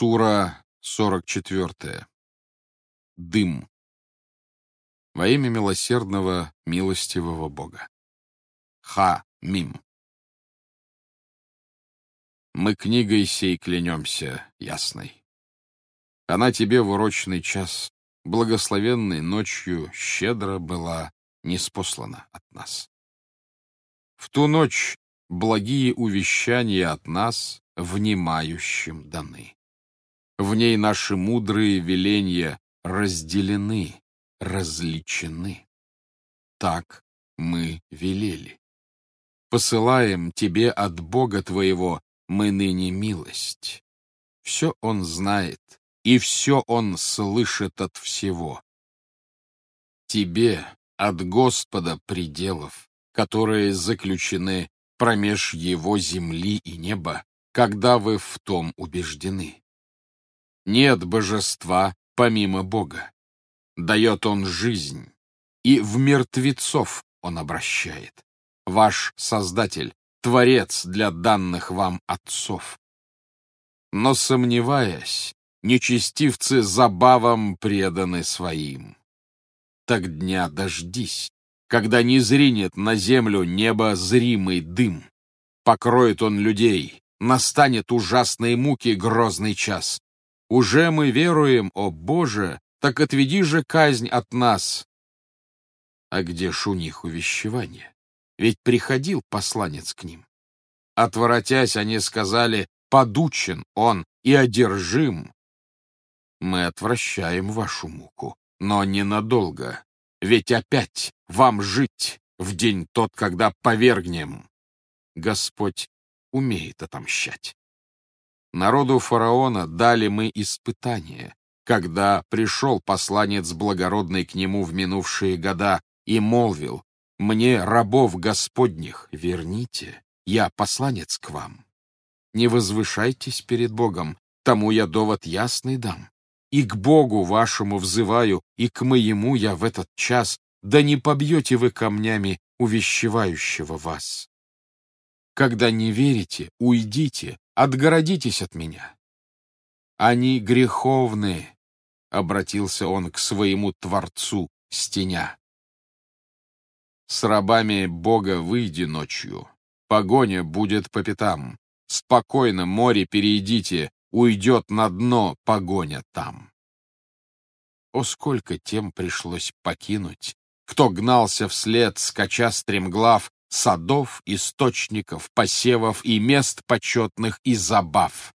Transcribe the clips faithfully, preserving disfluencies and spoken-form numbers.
Сура сорок четвёртая. Дым. Во имя милосердного, милостивого Бога. Ха-Мим. Мы книгой сей клянемся, ясной. Она тебе в урочный час, благословенной ночью, щедро была ниспослана от нас. В ту ночь благие увещания от нас внимающим даны. В ней наши мудрые веления разделены, различены. Так мы велели. Посылаем тебе от Бога твоего мы ныне милость. Все он знает, и все он слышит от всего. Тебе от Господа пределов, которые заключены промеж его земли и неба, когда вы в том убеждены. Нет божества помимо Бога. Дает он жизнь, и в мертвецов он обращает. Ваш Создатель, Творец для данных вам отцов. Но, сомневаясь, нечестивцы забавам преданы своим. Так дня дождись, когда не зринет на землю небо зримый дым. Покроет он людей, настанет ужасной муки грозный час. Уже мы веруем, о Боже, так отведи же казнь от нас. А где ж у них увещевание? Ведь приходил посланец к ним. Отворотясь, они сказали, подучен он и одержим. Мы отвращаем вашу муку, но ненадолго, ведь опять вам жить в день тот, когда повергнем. Господь умеет отомщать. Народу фараона дали мы испытание, когда пришел посланец благородный к нему в минувшие года и молвил: «Мне, рабов Господних, верните, я посланец к вам. Не возвышайтесь перед Богом, тому я довод ясный дам. И к Богу вашему взываю, и к моему я в этот час, да не побьете вы камнями увещевающего вас. Когда не верите, уйдите, отгородитесь от меня». «Они греховны», — обратился он к своему Творцу, стеня. «С рабами Бога выйди ночью, погоня будет по пятам. Спокойно море перейдите, уйдет на дно погоня там». О, сколько тем пришлось покинуть, кто гнался вслед, скача стремглав, садов, источников, посевов и мест почетных и забав.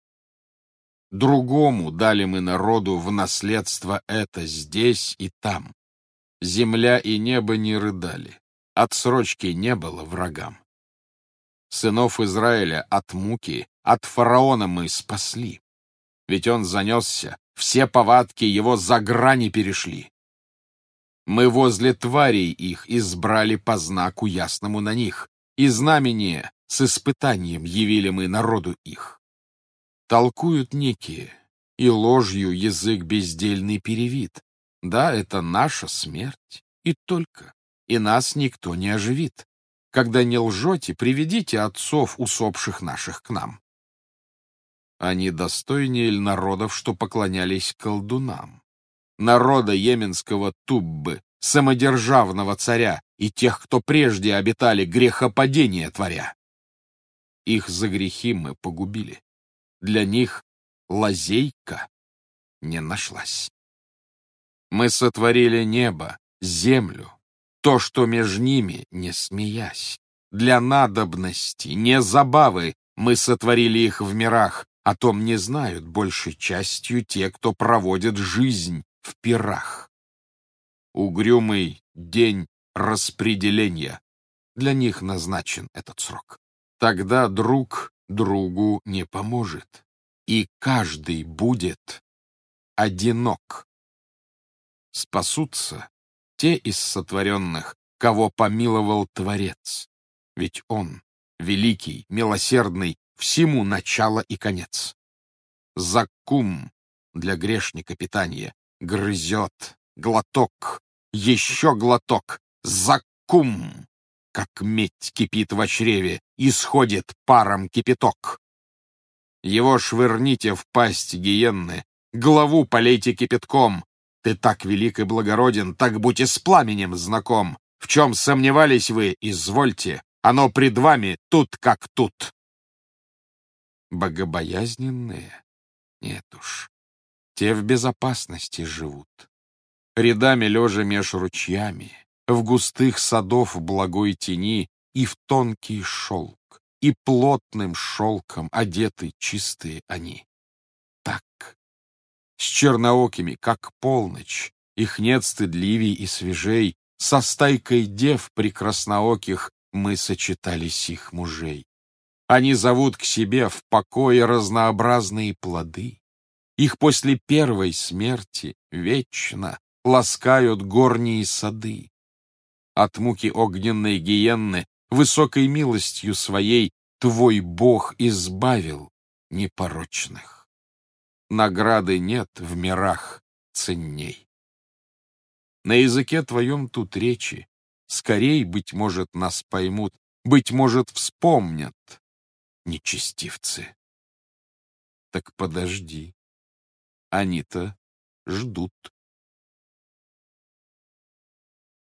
Другому дали мы народу в наследство это здесь и там. Земля и небо не рыдали, отсрочки не было врагам. Сынов Израиля от муки, от фараона мы спасли. Ведь он занесся, все повадки его за грани перешли. Мы возле тварей их избрали по знаку ясному на них, и знамение с испытанием явили мы народу их. Толкуют некие, и ложью язык бездельный перевит. Да, это наша смерть, и только, и нас никто не оживит. Когда не лжете, приведите отцов усопших наших к нам. Они достойнее ль народов, что поклонялись колдунам? Народа йеменского Туббы, самодержавного царя, и тех, кто прежде обитали, грехопадения творя. Их за грехи мы погубили. Для них лазейка не нашлась. Мы сотворили небо, землю, то, что меж ними, не смеясь. Для надобности, не забавы, мы сотворили их в мирах, о том не знают большей частью те, кто проводит жизнь в пирах. Угрюмый день распределения, для них назначен этот срок. Тогда друг другу не поможет, и каждый будет одинок. Спасутся те из сотворенных, кого помиловал Творец, ведь Он, великий, милосердный, всему начало и конец. Заккум для грешника питание грызет, глоток, еще глоток, заккум, как медь кипит во чреве, исходит паром кипяток. Его швырните в пасть гиенны, голову полейте кипятком. Ты так велик и благороден, так будь и с пламенем знаком. В чем сомневались вы, извольте, оно пред вами тут как тут. Богобоязненные? Нет уж, те в безопасности живут. Рядами лежа меж ручьями, в густых садов благой тени и в тонкий шелк, и плотным шелком одеты чистые они. Так, с черноокими, как полночь, их нет стыдливей и свежей, со стайкой дев прекраснооких мы сочетали сих мужей. Они зовут к себе в покое разнообразные плоды. Их после первой смерти вечно ласкают горние сады. От муки огненной гиенны высокой милостью своей твой Бог избавил непорочных. Награды нет в мирах ценней. На языке твоем тут речи, скорей, быть может, нас поймут, быть может, вспомнят нечестивцы. Так подожди, они-то ждут.